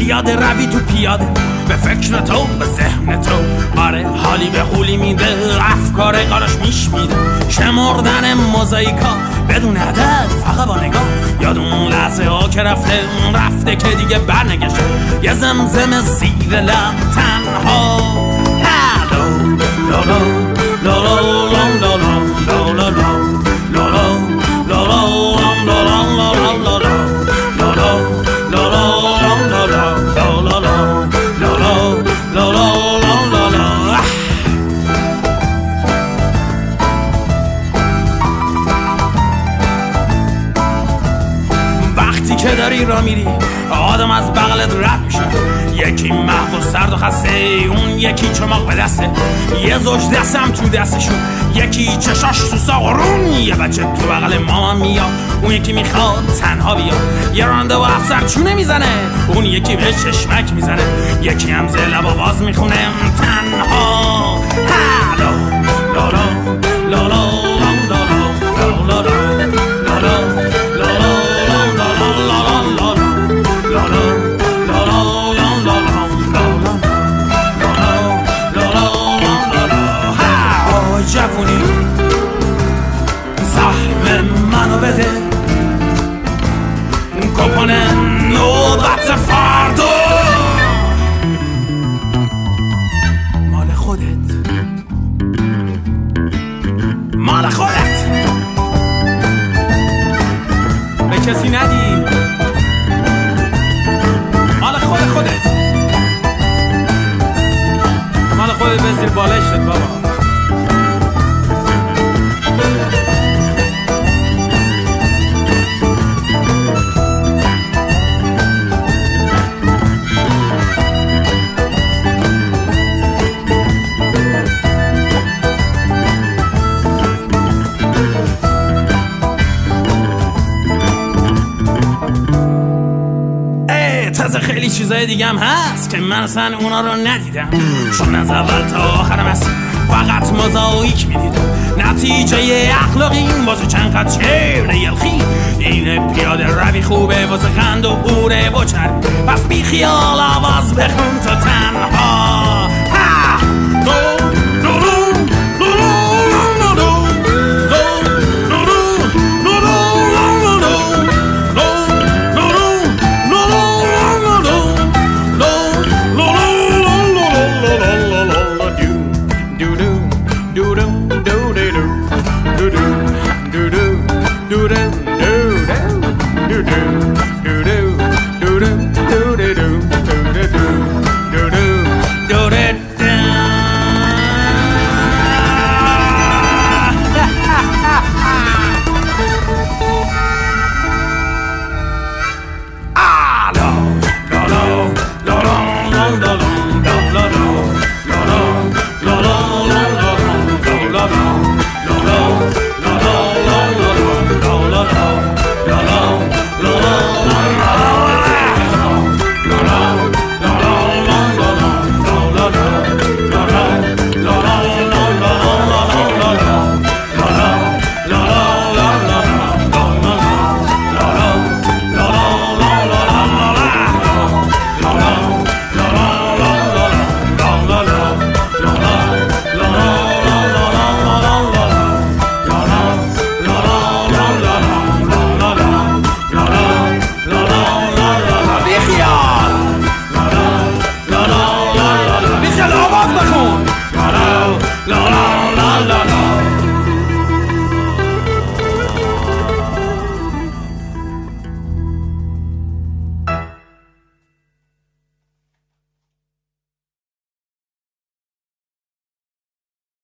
پیاده روی تو پیاده به فکر تو به ذهن تو، آره حالی به حولی میده، افکار قاراش میش میده، شمردن موزاییکا بدون هدف فقط با نگاه، یاد اون لحظه ها که رفته که دیگه برنگشته، یه زمزم زیر لب تنها هلو لولو لولو لولو لولو وقتی که داری را میری آدم از بغلت رد میشه، یکی محو و سرد و خسته، اون یکی چماق به دسته، یه زوج دستم تو دستشون، یکی چشاش تو ساغرون، یه بچه تو بغل مامان میاد، اون یکی میخواد تنها بیاد، یه رانده و افسر چونه میزنه، اون یکی به چشمک میزنه، یکی هم زل لب آواز میخونه تنها هلو لولو لولو جوونی سهم منو بده، کپون نوبت فردا مال خودت، مال خودت، به کسی ندی، مال خودت، مال خودت، بزیر بالای شد بابا. خیلی چیزای دیگه هم هست که من اصلا اونا رو ندیدم، چون از اول تا آخرم هست فقط موزاییک میدیدم، نتیجه اخلاقی این واسه چند قد چهر یلخی، این پیاده روی خوبه واسه خند و اوره و چرد، پس بی خیال آواز بخون تا تنها